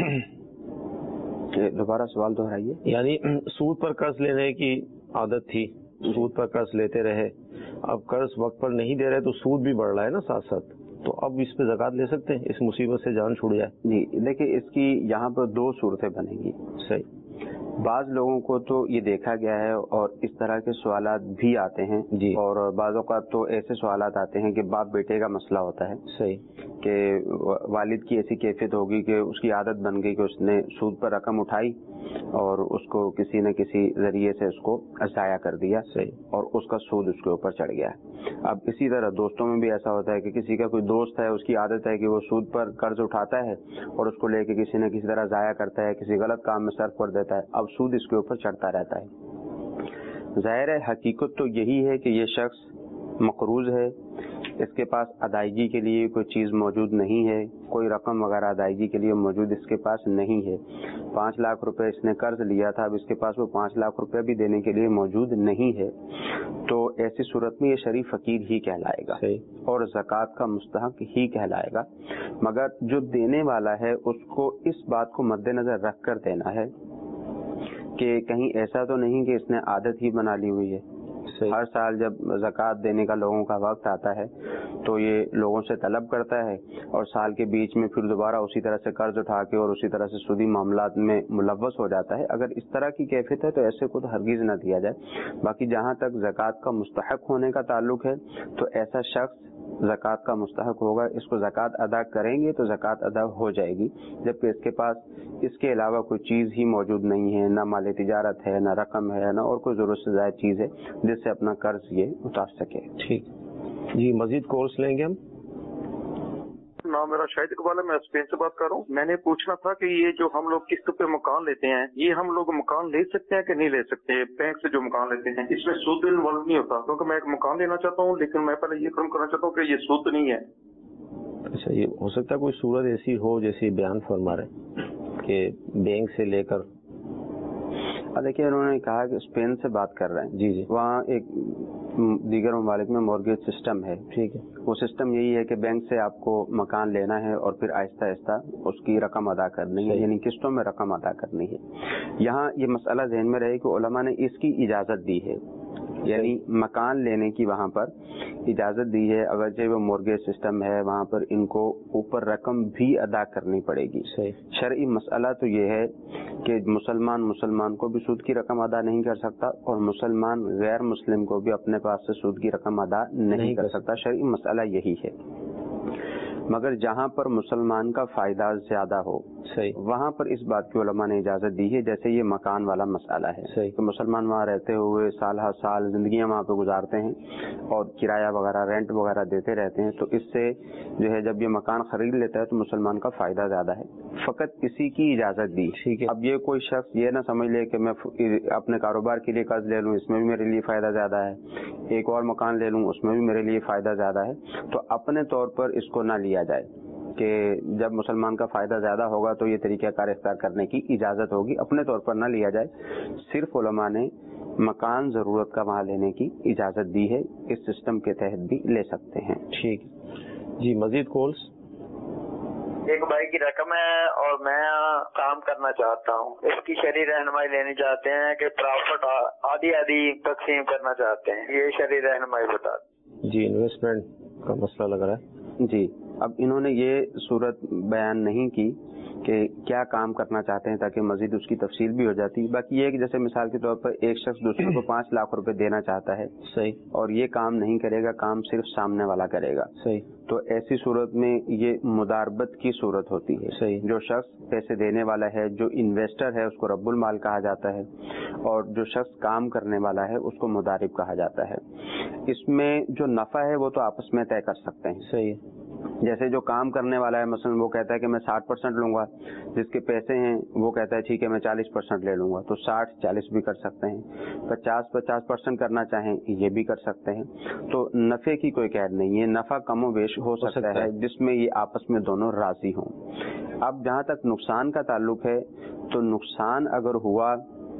ہے؟ دوبارہ سوال دہرائیے. یعنی سود پر قرض لینے کی عادت تھی, سود پر قرض لیتے رہے, اب قرض وقت پر نہیں دے رہے تو سود بھی بڑھ رہا ہے نا ساتھ ساتھ, تو اب اس پہ زکوٰۃ لے سکتے ہیں, اس مصیبت سے جان چھوٹ جائے؟ جی دیکھیے, اس کی یہاں پر دو صورتیں بنیں گی. صحیح. بعض لوگوں کو تو یہ دیکھا گیا ہے اور اس طرح کے سوالات بھی آتے ہیں جی, اور بعض اوقات تو ایسے سوالات آتے ہیں کہ باپ بیٹے کا مسئلہ ہوتا ہے. صحیح. کہ والد کی ایسی کیفیت ہوگی کہ اس کی عادت بن گئی کہ اس نے سود پر رقم اٹھائی اور اس کو کسی نہ کسی ذریعے سے اس کو ضائع کر دیا. صحیح. اور اس کا سود اس کے اوپر چڑھ گیا. اب اسی طرح دوستوں میں بھی ایسا ہوتا ہے کہ کسی کا کوئی دوست ہے, اس کی عادت ہے کہ وہ سود پر قرض اٹھاتا ہے اور اس کو لے کے کسی نہ کسی طرح ضائع کرتا ہے, کسی غلط کام میں صرف کر دیتا ہے, اب سود اس کے اوپر چڑھتا رہتا ہے. ظاہر ہے حقیقت تو یہی ہے کہ یہ شخص مقروض ہے, اس کے پاس ادائیگی کے لیے کوئی چیز موجود نہیں ہے, کوئی رقم وغیرہ ادائیگی کے لیے موجود اس کے پاس نہیں ہے. 5 لاکھ روپے اس نے قرض لیا تھا, اب اس کے پاس وہ 5 لاکھ روپے بھی دینے کے لیے موجود نہیں ہے, تو ایسی صورت میں یہ شریف فقیر ہی کہلائے گا اور زکوٰۃ کا مستحق ہی کہلائے گا. مگر جو دینے والا ہے اس کو اس بات کو مد نظر رکھ کر دینا ہے کہ کہیں ایسا تو نہیں کہ اس نے عادت ہی بنا لی ہوئی ہے, ہر سال جب زکوٰۃ دینے کا لوگوں کا وقت آتا ہے تو یہ لوگوں سے طلب کرتا ہے اور سال کے بیچ میں پھر دوبارہ اسی طرح سے قرض اٹھا کے اور اسی طرح سے سودی معاملات میں ملوث ہو جاتا ہے. اگر اس طرح کی کیفیت ہے تو ایسے کو تو ہرگز نہ دیا جائے. باقی جہاں تک زکوٰۃ کا مستحق ہونے کا تعلق ہے تو ایسا شخص زکوٰۃ کا مستحق ہوگا, اس کو زکوٰۃ ادا کریں گے تو زکوٰۃ ادا ہو جائے گی, جبکہ اس کے پاس اس کے علاوہ کوئی چیز ہی موجود نہیں ہے, نہ مال تجارت ہے, نہ رقم ہے, نہ اور کوئی ضرورت سے زائد چیز ہے جس سے اپنا قرض یہ اتار سکے. ٹھیک جی, مزید کورس لیں گے ہم. نام میرا شاہد اقبال ہے, میں اسپین سے بات کر رہا ہوں. میں نے پوچھنا تھا کہ یہ جو ہم لوگ قسط پہ مکان لیتے ہیں, یہ ہم لوگ مکان لے سکتے ہیں کہ نہیں لے سکتے؟ بینک سے جو مکان لیتے ہیں اس میں سود انوالو نہیں ہوتا, کیونکہ میں ایک مکان لینا چاہتا ہوں لیکن میں پہلے یہ کام کرنا چاہتا ہوں کہ یہ سود نہیں ہے. اچھا, یہ ہو سکتا ہے کوئی صورت ایسی ہو جیسی بیان فرما رہے کہ بینک سے لے کر. دیکھیے انہوں نے کہا کہ اسپین سے بات کر رہے ہیں. جی جی, وہاں ایک دیگر ممالک میں مورگیج سسٹم ہے. ٹھیک ہے, وہ سسٹم یہی ہے کہ بینک سے آپ کو مکان لینا ہے اور پھر آہستہ آہستہ اس کی رقم ادا کرنی ہے, یعنی قسطوں میں رقم ادا کرنی ہے. یہاں یہ مسئلہ ذہن میں رہے کہ علماء نے اس کی اجازت دی ہے, یعنی مکان لینے کی وہاں پر اجازت دی ہے. اگرچہ وہ مورگیج سسٹم ہے وہاں پر ان کو اوپر رقم بھی ادا کرنی پڑے گی. شرعی مسئلہ تو یہ ہے کہ مسلمان کو بھی سود کی رقم ادا نہیں کر سکتا اور مسلمان غیر مسلم کو بھی اپنے پاس سے سود کی رقم ادا نہیں کر سکتا. شرعی مسئلہ یہی ہے. مگر جہاں پر مسلمان کا فائدہ زیادہ ہو وہاں پر اس بات کی علماء نے اجازت دی ہے. جیسے یہ مکان والا مسئلہ ہے کہ مسلمان وہاں رہتے ہوئے سال ہر سال زندگیاں وہاں پہ گزارتے ہیں اور کرایہ وغیرہ رینٹ وغیرہ دیتے رہتے ہیں, تو اس سے جو ہے جب یہ مکان خرید لیتا ہے تو مسلمان کا فائدہ زیادہ ہے. فقط اسی کی اجازت دی. اب یہ کوئی شخص یہ نہ سمجھ لے کہ میں اپنے کاروبار کے لیے قرض لے لوں, اس میں بھی میرے لیے فائدہ زیادہ ہے, ایک اور مکان لے لوں اس میں بھی میرے لیے فائدہ زیادہ ہے, تو اپنے طور پر اس کو نہ لیا جائے کہ جب مسلمان کا فائدہ زیادہ ہوگا تو یہ طریقہ کار اختیار کرنے کی اجازت ہوگی. اپنے طور پر نہ لیا جائے. صرف علماء نے مکان ضرورت کا وہاں لینے کی اجازت دی ہے, اس سسٹم کے تحت بھی لے سکتے ہیں. ٹھیک جی, مزید کالس. ایک بھائی کی رقم ہے اور میں کام کرنا چاہتا ہوں, اس کی شرعی رہنمائی لینی چاہتے ہیں کہ پرافٹ آدھی آدھی تقسیم کرنا چاہتے ہیں, یہ شرعی رہنمائی بتا دیں. جی, انویسٹمنٹ کا مسئلہ لگ رہا ہے. جی, اب انہوں نے یہ صورت بیان نہیں کی کہ کیا کام کرنا چاہتے ہیں تاکہ مزید اس کی تفصیل بھی ہو جاتی. باقی یہ کہ جیسے مثال کے طور پر ایک شخص دوسرے کو 5 لاکھ روپے دینا چاہتا ہے, صحیح, اور یہ کام نہیں کرے گا, کام صرف سامنے والا کرے گا, صحیح, تو ایسی صورت میں یہ مداربت کی صورت ہوتی ہے. صحیح, جو شخص پیسے دینے والا ہے, جو انویسٹر ہے, اس کو رب المال کہا جاتا ہے, اور جو شخص کام کرنے والا ہے اس کو مدارب کہا جاتا ہے. اس میں جو نفع ہے وہ تو آپس میں طے کر سکتے ہیں. صحیح, جیسے جو کام کرنے والا ہے مثلا وہ کہتا ہے کہ میں 60% لوں گا, جس کے پیسے ہیں وہ کہتا ہے ٹھیک ہے میں 40% لے لوں گا, تو 60-40 بھی کر سکتے ہیں. 50% کرنا چاہیں یہ بھی کر سکتے ہیں. تو نفع کی کوئی قید نہیں ہے, نفع کم و بیش ہو سکتا ہے جس میں یہ آپس میں دونوں راضی ہوں. اب جہاں تک نقصان کا تعلق ہے تو نقصان اگر ہوا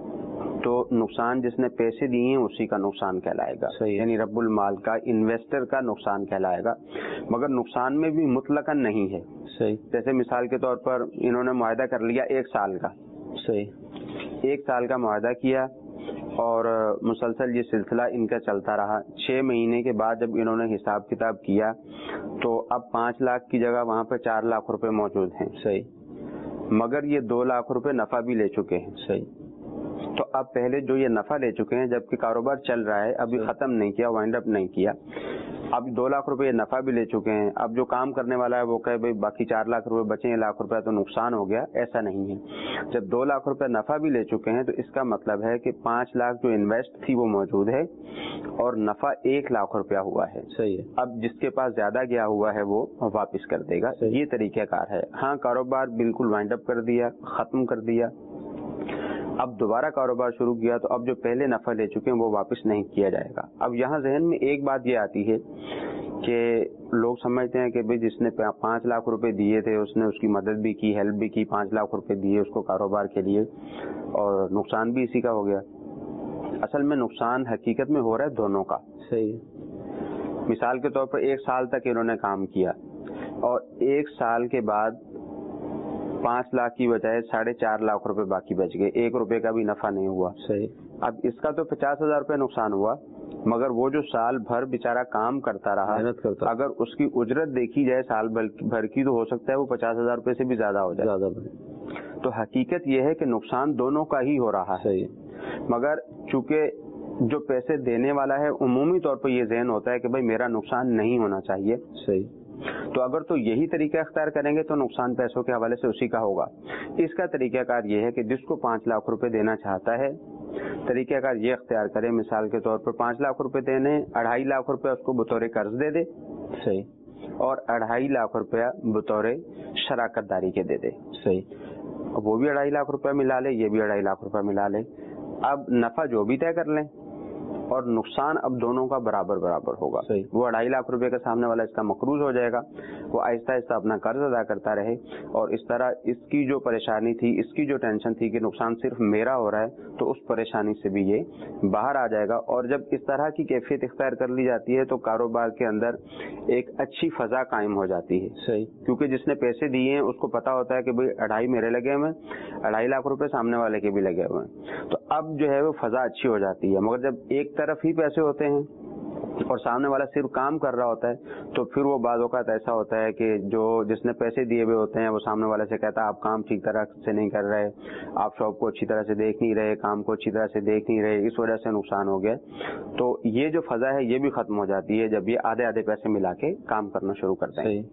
تو نقصان جس نے پیسے دیے ہیں اسی کا نقصان کہلائے گا, یعنی رب المال کا, انویسٹر کا نقصان کہلائے گا. مگر نقصان میں بھی مطلقاً نہیں ہے. صحیح, جیسے مثال کے طور پر انہوں نے معاہدہ کر لیا 1 سال کا. صحیح, 1 سال کا معاہدہ کیا اور مسلسل یہ سلسلہ ان کا چلتا رہا. 6 مہینے کے بعد جب انہوں نے حساب کتاب کیا تو اب 5 لاکھ کی جگہ وہاں پہ 4 لاکھ روپے موجود ہیں. صحیح, مگر یہ 2 لاکھ روپے نفع بھی لے چکے ہیں. صحیح, تو اب پہلے جو یہ نفع لے چکے ہیں جبکہ کاروبار چل رہا ہے, ابھی ختم نہیں کیا, وائنڈ اپ نہیں کیا, اب 2 لاکھ روپے یہ نفع بھی لے چکے ہیں. اب جو کام کرنے والا ہے وہ کہے بھائی باقی 4 لاکھ روپے بچے ہیں, 1 لاکھ روپے تو نقصان ہو گیا. ایسا نہیں ہے. جب 2 لاکھ روپے نفع بھی لے چکے ہیں تو اس کا مطلب ہے کہ 5 لاکھ جو انویسٹ تھی وہ موجود ہے اور نفع 1 لاکھ روپیہ ہوا ہے. صحیح ہے, اب جس کے پاس زیادہ گیا ہوا ہے وہ واپس کر دے گا. یہ طریقہ کار ہے. ہاں, کاروبار بالکل وائنڈ اپ کر دیا, ختم کر دیا, اب دوبارہ کاروبار شروع کیا تو اب جو پہلے نفع لے چکے ہیں وہ واپس نہیں کیا جائے گا. اب یہاں ذہن میں ایک بات یہ آتی ہے کہ لوگ سمجھتے ہیں کہ بھئی جس نے 5 لاکھ روپے دیے تھے اس نے اس کی مدد بھی کی, ہیلپ بھی کی, 5 لاکھ روپے دیے اس کو کاروبار کے لیے اور نقصان بھی اسی کا ہو گیا. اصل میں نقصان حقیقت میں ہو رہا ہے دونوں کا. صحیح, مثال کے طور پر 1 سال تک انہوں نے کام کیا اور 1 سال کے بعد 5 لاکھ کی بجائے 4.5 لاکھ روپے باقی بچ گئے, 1 روپے کا بھی نفع نہیں ہوا. صحیح, اب اس کا تو 50,000 روپے نقصان ہوا مگر وہ جو سال بھر بیچارہ کام کرتا رہا، محنت کرتا، اگر اس کی اجرت دیکھی جائے سال بھر کی تو ہو سکتا ہے وہ 50,000 روپے سے بھی زیادہ ہو جائے. تو حقیقت یہ ہے کہ نقصان دونوں کا ہی ہو رہا ہے. مگر چونکہ جو پیسے دینے والا ہے عمومی طور پر یہ ذہن ہوتا ہے کہ بھائی میرا نقصان نہیں ہونا چاہیے. صحیح. تو اگر تو یہی طریقہ اختیار کریں گے تو نقصان پیسوں کے حوالے سے اسی کا ہوگا. اس کا طریقہ کار یہ ہے کہ جس کو 5 لاکھ روپے دینا چاہتا ہے طریقہ کار یہ اختیار کرے، مثال کے طور پر 5 لاکھ روپے دینے، 2.5 لاکھ روپے اس کو بطور قرض دے دے. صحیح. اور 2.5 لاکھ روپیہ بطور شراکت داری کے دے دے. صحیح. وہ بھی 2.5 لاکھ روپے ملا لے، یہ بھی 2.5 لاکھ روپے ملا لے. اب نفع جو بھی طے کر لیں اور نقصان اب دونوں کا برابر ہوگا. وہ 2.5 لاکھ روپے کا سامنے والا اس کا مقروض ہو جائے گا، وہ آہستہ آہستہ اپنا قرض ادا کرتا رہے، اور اس طرح اس کی جو پریشانی تھی، اس کی جو ٹینشن تھی کہ نقصان صرف میرا ہو رہا ہے، تو اس پریشانی سے بھی یہ باہر آ جائے گا. اور جب اس طرح کی کیفیت اختیار کر لی جاتی ہے تو کاروبار کے اندر ایک اچھی فضا قائم ہو جاتی ہے. صحیح. کیونکہ جس نے پیسے دیے ہیں اس کو پتا ہوتا ہے کہ بھائی 2.5 میرے لگے ہوئے، 2.5 لاکھ روپے سامنے والے کے بھی لگے ہوئے ہیں. تو اب جو ہے وہ فضا اچھی ہو جاتی ہے. مگر جب ایک طرف ہی پیسے ہوتے ہیں اور سامنے والا صرف کام کر رہا ہوتا ہے تو پھر وہ بعض اوقات ایسا ہوتا ہے کہ جس نے پیسے دیے ہوئے ہوتے ہیں وہ سامنے والے سے کہتا ہے آپ کام ٹھیک طرح سے نہیں کر رہے، آپ شاپ کو اچھی طرح سے دیکھ نہیں رہے، کام کو اچھی طرح سے دیکھ نہیں رہے، اس وجہ سے نقصان ہو گیا. تو یہ جو فضا ہے یہ بھی ختم ہو جاتی ہے جب یہ آدھے پیسے ملا کے کام کرنا شروع کرتے ہیں.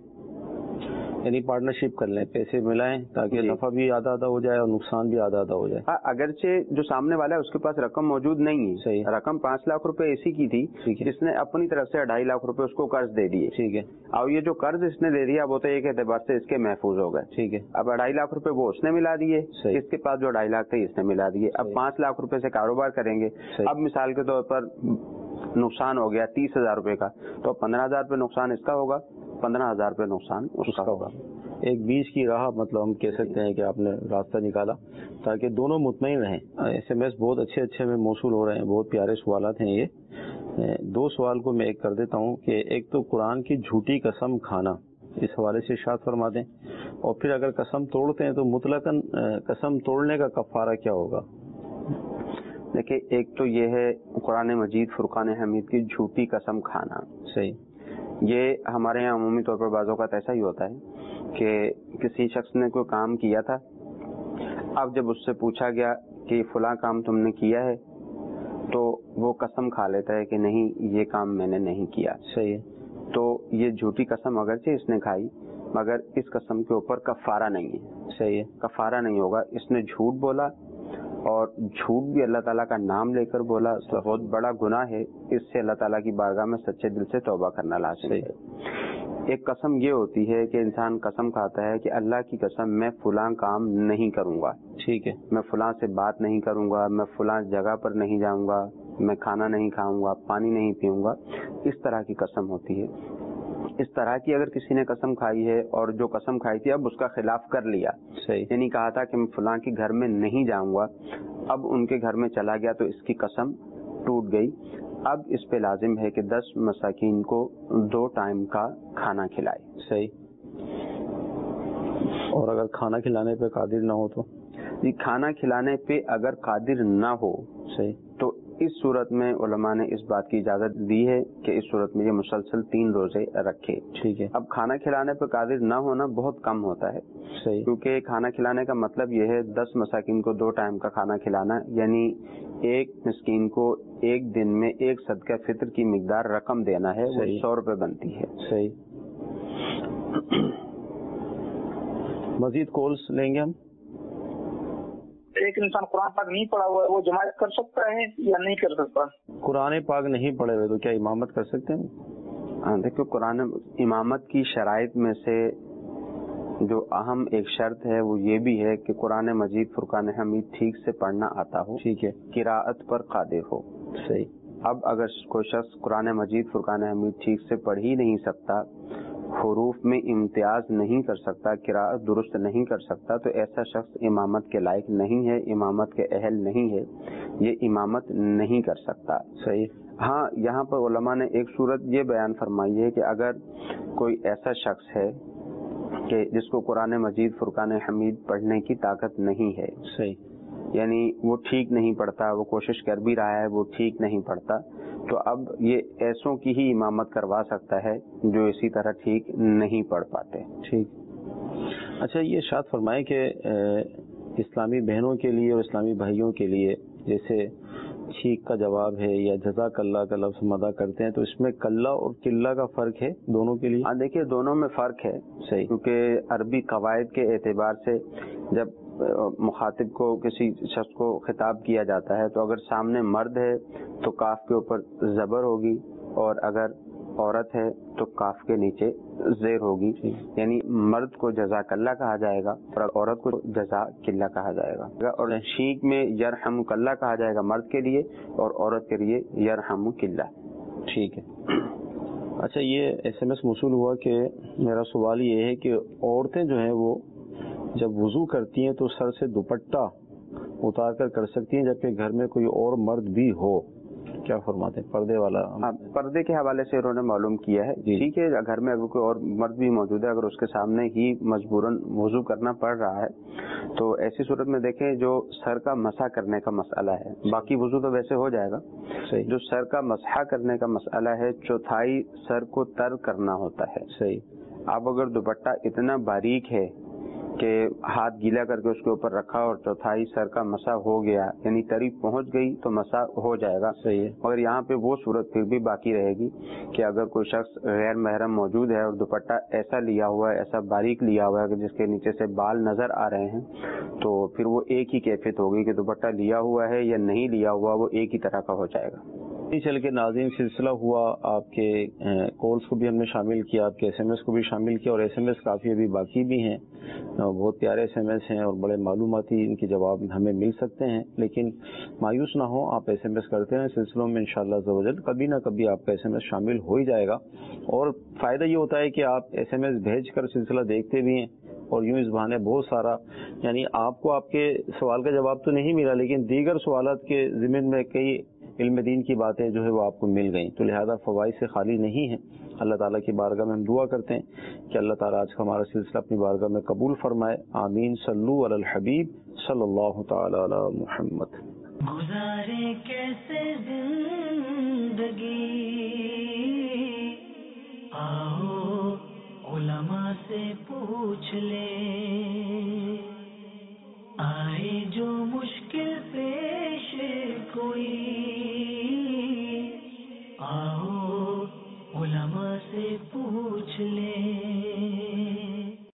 یعنی پارٹنرشپ کر لیں، پیسے ملائیں تاکہ نفع بھی آدھا ہو جائے اور نقصان بھی آدھا ہو جائے. اگرچہ جو سامنے والا ہے اس کے پاس رقم موجود نہیں ہے. صحیح. رقم 5 لاکھ روپے اسی کی تھی، اس نے اپنی طرف سے 2.5 لاکھ روپے اس کو قرض دے دیے. ٹھیک ہے. اور یہ جو قرض اس نے دے دیا وہ تو ایک اعتبار سے اس کے محفوظ ہو گئے. ٹھیک ہے. اب 2.5 لاکھ روپے وہ اس نے ملا دیے، اس کے پاس جو 2.5 لاکھ تھے اس نے ملا دیے. اب 5 لاکھ روپے سے کاروبار کریں گے. اب مثال کے طور پر نقصان ہو گیا 30,000 روپے کا، تو 15,000 روپے نقصان اس کا ہوگا، 15,000 روپے نقصان اس کا ہوگا. ایک بیچ کی راہ مطلب ہم کہہ سکتے ہیں کہ آپ نے راستہ نکالا تاکہ دونوں مطمئن رہیں. SMS بہت اچھے میں موصول ہو رہے ہیں، بہت پیارے سوالات ہیں. یہ 2 سوال کو میں ایک کر دیتا ہوں کہ ایک تو قرآن کی جھوٹی قسم کھانا، اس حوالے سے ارشاد فرما دیں، اور پھر اگر قسم توڑتے ہیں تو مطلقاً قسم توڑنے کا کفارہ کیا ہوگا؟ دیکھیں، ایک تو یہ ہے قرآن مجید فرقان حمید کی جھوٹی قسم کھانا. صحیح. یہ ہمارے یہاں عمومی طور پر بعض اوقات ایسا ہی ہوتا ہے کہ کسی شخص نے کوئی کام کیا تھا، اب جب اس سے پوچھا گیا کہ فلاں کام تم نے کیا ہے تو وہ قسم کھا لیتا ہے کہ نہیں یہ کام میں نے نہیں کیا. صحیح. تو یہ جھوٹی قسم اگرچہ اس نے کھائی مگر اس قسم کے اوپر کفارہ نہیں ہے. صحیح ہے. کفارہ نہیں ہوگا. اس نے جھوٹ بولا اور جھوٹ بھی اللہ تعالیٰ کا نام لے کر بولا، بہت بڑا گناہ ہے. اس سے اللہ تعالیٰ کی بارگاہ میں سچے دل سے توبہ کرنا لازم ہے. ایک قسم یہ ہوتی ہے کہ انسان قسم کھاتا ہے کہ اللہ کی قسم میں فلاں کام نہیں کروں گا. ٹھیک ہے. میں فلاں سے بات نہیں کروں گا، میں فلاں جگہ پر نہیں جاؤں گا، میں کھانا نہیں کھاؤں گا، پانی نہیں پیوں گا. اس طرح کی قسم ہوتی ہے. اس طرح کی اگر کسی نے قسم کھائی ہے اور جو قسم کھائی تھی اب اس کا خلاف کر لیا، یعنی کہا تھا کہ میں فلاں کے گھر میں نہیں جاؤں گا، اب ان کے گھر میں چلا گیا تو اس کی قسم ٹوٹ گئی. اب اس پہ لازم ہے کہ 10 مساکین کو 2 ٹائم کا کھانا کھلائے. صحیح. اور اگر کھانا کھلانے پہ قادر نہ ہو تو؟ جی، کھانا کھلانے پہ اگر قادر نہ ہو صحیح تو اس صورت میں علماء نے اس بات کی اجازت دی ہے کہ اس صورت میں یہ مسلسل 3 روزے رکھے. ٹھیک ہے. اب کھانا کھلانے پہ قادر نہ ہونا بہت کم ہوتا ہے. صحیح. کیونکہ کھانا کھلانے کا مطلب یہ ہے 10 مساکین کو 2 ٹائم کا کھانا کھلانا، یعنی ایک مسکین کو ایک دن میں ایک صدقہ فطر کی مقدار رقم دینا ہے، وہ 100 روپے بنتی ہے. صحیح. مزید کالز لیں گے ہم. ایک انسان قرآن پاک نہیں پڑھا ہوا ہے، وہ جماعت کر سکتا ہے یا نہیں کر سکتا؟ قرآن پاک نہیں پڑھے ہوئے تو کیا امامت کر سکتے ہیں؟ ہاں، دیکھو، قرآن امامت کی شرائط میں سے جو اہم ایک شرط ہے وہ یہ بھی ہے کہ قرآن مجید فرقان حمید ٹھیک سے پڑھنا آتا ہو. ٹھیک ہے. قراءت پر قادر ہو. صحیح. اب اگر کوئی شخص قرآن مجید فرقان حمید ٹھیک سے پڑھ ہی نہیں سکتا، حروف میں امتیاز نہیں کر سکتا، قراءت درست نہیں کر سکتا، تو ایسا شخص امامت کے لائق نہیں ہے، امامت کے اہل نہیں ہے، یہ امامت نہیں کر سکتا. صحیح. ہاں، یہاں پر علماء نے ایک صورت یہ بیان فرمائی ہے کہ اگر کوئی ایسا شخص ہے کہ جس کو قرآن مجید فرقان حمید پڑھنے کی طاقت نہیں ہے، صحیح، یعنی وہ ٹھیک نہیں پڑھتا، وہ کوشش کر بھی رہا ہے وہ ٹھیک نہیں پڑھتا، تو اب یہ ایسوں کی ہی امامت کروا سکتا ہے جو اسی طرح ٹھیک نہیں پڑھ پاتے. ٹھیک. اچھا یہ ارشاد فرمائیں کہ اسلامی بہنوں کے لیے اور اسلامی بھائیوں کے لیے جیسے ٹھیک کا جواب ہے یا جزاک اللہ کا لفظ مدح کرتے ہیں، تو اس میں کلّا اور قلّہ کا فرق ہے دونوں کے لیے؟ ہاں دیکھیے دونوں میں فرق ہے. صحیح. کیونکہ عربی قواعد کے اعتبار سے جب مخاطب کو کسی شخص کو خطاب کیا جاتا ہے تو اگر سامنے مرد ہے تو کاف کے اوپر زبر ہوگی، اور اگر عورت ہے تو کاف کے نیچے زیر ہوگی. یعنی مرد کو جزاک اللہ کہا جائے گا اور عورت کو جزاک اللہ کہا جائے گا. اور شینک میں یرحمک اللہ کہا جائے گا مرد کے لیے، اور عورت کے لیے یرحمک اللہ. ٹھیک ہے. اچھا یہ ایس ایم ایس موصول ہوا کہ میرا سوال یہ ہے کہ عورتیں جو ہیں وہ جب وضو کرتی ہیں تو سر سے دوپٹہ اتار کر سکتی ہیں، جبکہ گھر میں کوئی اور مرد بھی ہو، کیا فرماتے ہیں؟ پردے والا. پردے کے حوالے سے انہوں نے معلوم کیا ہے. ٹھیک ہے، گھر میں اگر کوئی اور مرد بھی موجود ہے، اگر اس کے سامنے ہی مجبوراً وضو کرنا پڑ رہا ہے تو ایسی صورت میں دیکھیں جو سر کا مسح کرنے کا مسئلہ ہے، باقی وضو تو ویسے ہو جائے گا. جو سر کا مسح کرنے کا مسئلہ ہے، چوتھائی سر کو تر کرنا ہوتا ہے. صحیح. اب اگر دوپٹہ اتنا باریک ہے کہ ہاتھ گیلا کر کے اس کے اوپر رکھا اور چوتھائی سر کا مسح ہو گیا، یعنی تری پہنچ گئی تو مسح ہو جائے گا. صحیح ہے. مگر یہاں پہ وہ صورت پھر بھی باقی رہے گی کہ اگر کوئی شخص غیر محرم موجود ہے اور دوپٹہ ایسا لیا ہوا ہے، ایسا باریک لیا ہوا ہے کہ جس کے نیچے سے بال نظر آ رہے ہیں، تو پھر وہ ایک ہی کیفیت ہوگی کہ دوپٹہ لیا ہوا ہے یا نہیں لیا ہوا، وہ ایک ہی طرح کا ہو جائے گا. چل کے ناظرین سلسلہ ہوا، آپ کے کالز کو بھی ہم نے شامل کیا، آپ کے ایس ایم ایس کو بھی شامل کیا، اور ایس ایم ایس کافی ابھی باقی بھی ہیں. بہت پیارے ایس ایم ایس ہیں اور بڑے معلوماتی ان کے جواب ہمیں مل سکتے ہیں، لیکن مایوس نہ ہوں، آپ ایس ایم ایس کرتے ہیں سلسلوں میں انشاءاللہ عز و جل کبھی نہ کبھی آپ کا ایس ایم ایس شامل ہو ہی جائے گا. اور فائدہ یہ ہوتا ہے کہ آپ ایس ایم ایس بھیج کر سلسلہ دیکھتے بھی ہیں، اور یوں اس بہانے بہت سارا، یعنی آپ کو آپ کے سوال کا جواب تو نہیں ملا لیکن دیگر سوالات کے ضمن میں کئی علم دین کی باتیں جو ہے وہ آپ کو مل گئیں، تو لہذا فوائد سے خالی نہیں ہیں. اللہ تعالیٰ کی بارگاہ میں ہم دعا کرتے ہیں کہ اللہ تعالیٰ آج کا ہمارا سلسلہ اپنی بارگاہ میں قبول فرمائے. آمین. صلو علی الحبیب صلی اللہ تعالی علی محمد. گزارے کیسے زندگی، آؤ علماء سے پوچھ لیں.